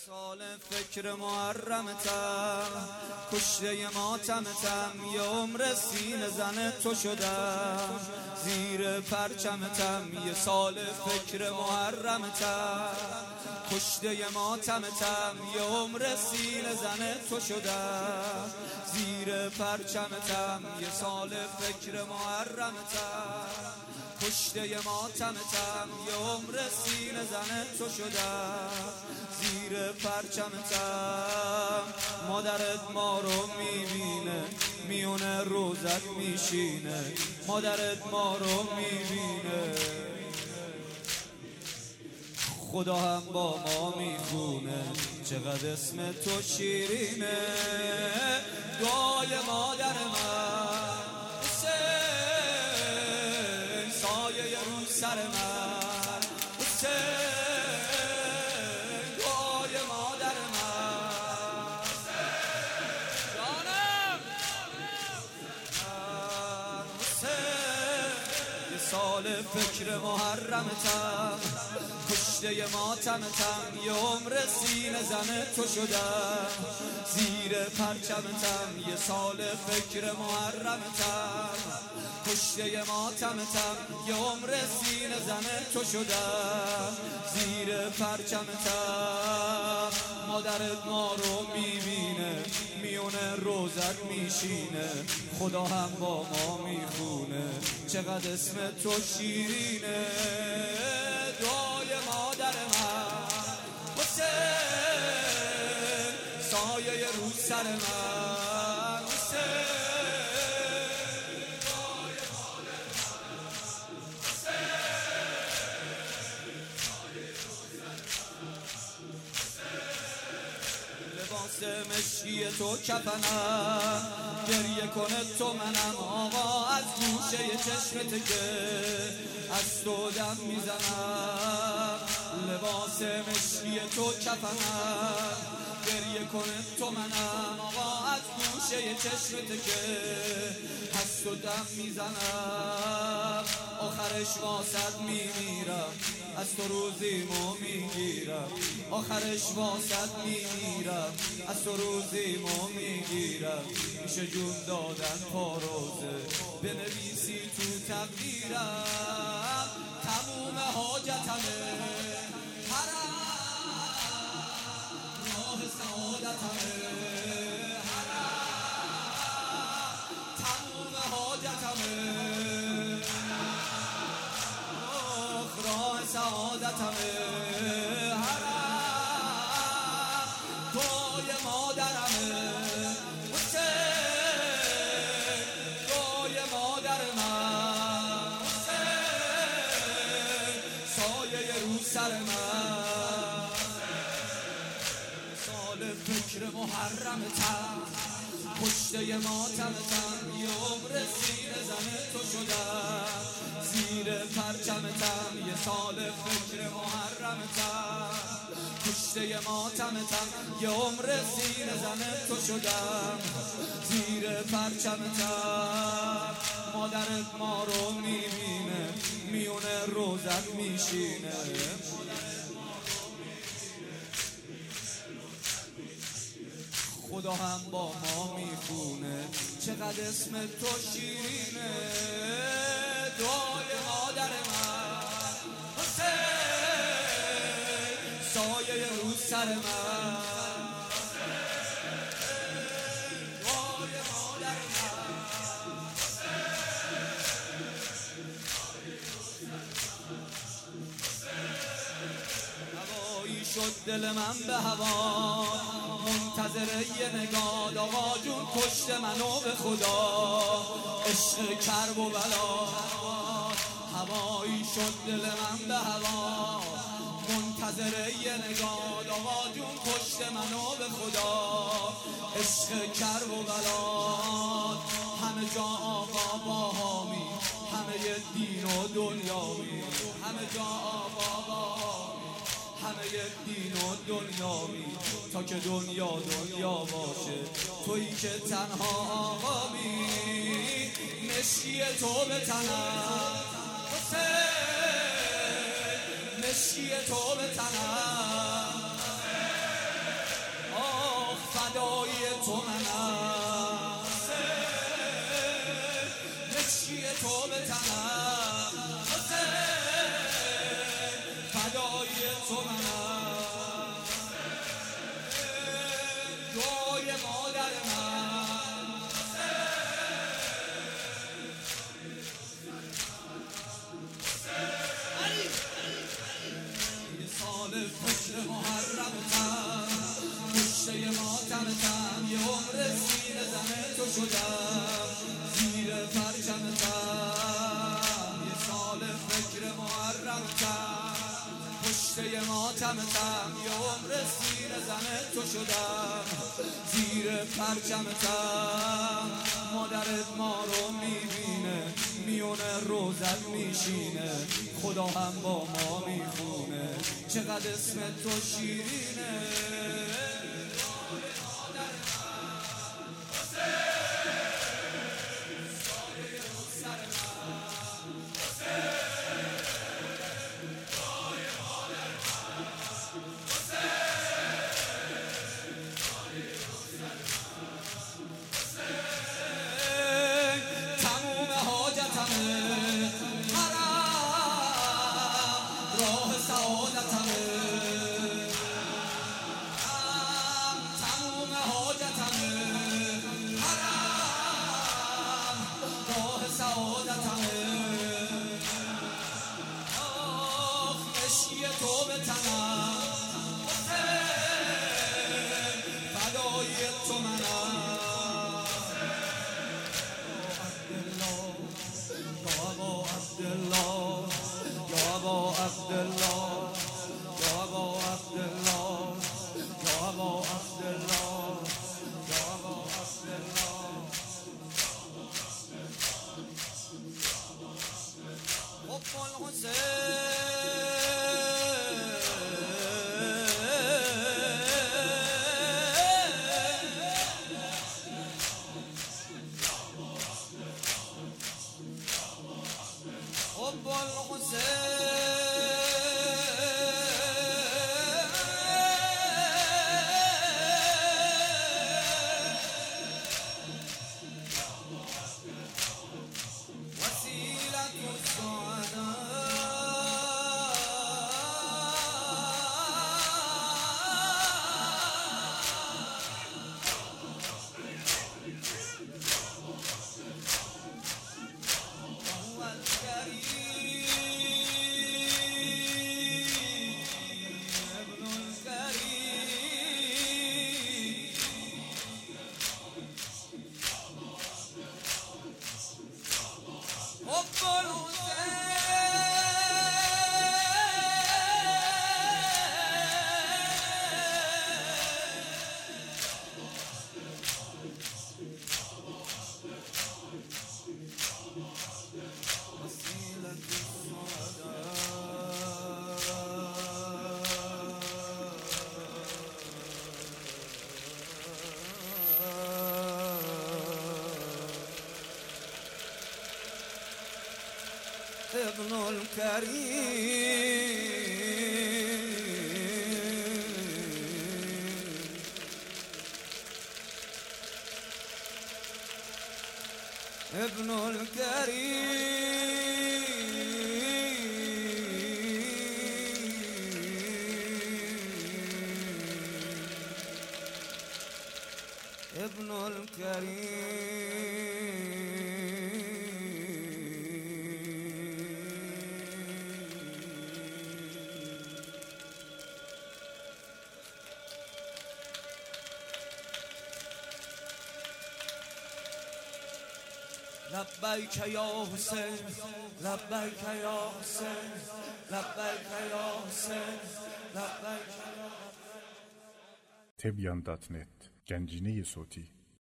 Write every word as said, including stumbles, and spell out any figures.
سال فکر محرمتم، کشته ماتمتم، یه عمر سینه زن تو شدم، زیر پرچمتم. یه سال فکر محرمتم، کشته ماتمتم، یه عمر سینه زن تو شدم، زیر پرچمتم. یه سال فکر محرمتم، کشته ماتمتم، یه عمر سینه زن تو شدم، زیر پرچمتم. مادرت ما رو میبینه، میونه روزت میشینه، مادرت ما رو میبینه، خدا هم با ما میخونه، چقدر اسم تو شیرینه. دعای مادر من حسین، سایه رو سر من حسین، دعای مادر من جانم حسین. یه سال فکر محرمتم، کشته ماتمتم، یه عمر سینه زن تو شدم، زیر پرچمتم. یه سال فکر محرمتم، کشته ماتمتم، یه عمر سینه زن تو شدم، زیر پرچمتم. مادرت ما رو میبینه، میونه روزت میشینه، خدا هم با ما میخونه، چقدر اسم تو شیرینه. دعای مادر من حسین، سایه رو سر من حسین، دعای مادر من حسین، سایه رو سر من حسین. لباس مشکی تو کفنم، گریه کنه تو منم، آقا از گوشه چشمت که از تو دم میزنم. لباس مشکی تو کفنم، گریه کنه تو منم، آقا از گوشه چشمت که از تو دم میزنم. آخرش واسد میمیرم، از تو روزیمو میگیرم، آخرش واسد میمیرم، از تو روزیمو میگیرم. میشه جون دادن پاروزه، بنویسی تو تقدیرم، تموم حاجتمه حرم، راه سعادتمه حرم، تموم حاجتمه راه سعادتمه حرم، دعای مادرمه حسین، دعای مادر من حسین، سایه رو سر من. سال فکر محرمتم، کشته ماتمتم، یه عمر سینه زن تو شدم، زیر پرچمتم. یه سال فکر محرمتم، کشته ماتمتم، یه عمر سینه زن تو شدم، زیر پرچمتم. مادرت ما رو میبینه، میونه روزت میشینه، خدا هم با ما میخونه، چقدر اسم تو شیرینه. دعای مادر من حسین، سایه رو سر من حسین، دعای مادر من هوایی شد دل من به هوا، منتظر یه نگاه، آقا جون کشت منو به خدا، عشق کرب و بلا. هوایی شد دل من به هوا، منتظر یه نگاه، آقا جون کشت منو به خدا، عشق کرب و بلا. همه جا آقا با حامی، همه دین و دنیامی، همه جا آقا با حامی، همه دین و دنیامی، تا که دنیا دنیا باشه، تویی که تنها آقامی. مشکی تو به تنم حسین، مشکی تو به تنم فدایی تو منم، مشکی تو به تنم، فدایی تو منم، دعای مادر من، یه سال فکر محرمتم، کشته ماتمتم، یه عمر سینه زن تو شدم، زیر پرچمتم. یه سال فکر محرمتم، کشته ماتمتم، یه عمر سینه زن تو شدم، زیر پرچمتم. مادرت ما رو میبینه، میونه روزت میشینه، خدا هم با ما میخونه، چقدر اسم تو شیرینه. راه سعادتمه، تموم حاجتمه، حرم راه سعادتمه. آخ مشکی تو به تنم، فدای تو منم. عبدالله یا ابا عبدالله، یا ابا عبدالله، یا ابا عبدالله، یا ابا عبدالله. حب الحسین حب الحسین وسیلة السعداء. هو الكريم ابن الكريم. حب الحسين وسيلة السعداء. ابن الكريم ابن الكريم ابن لبیک یا حسین، لبیک یا حسین، لبیک یا حسین، لبیک. تبیان دات نت گنجینه صوتی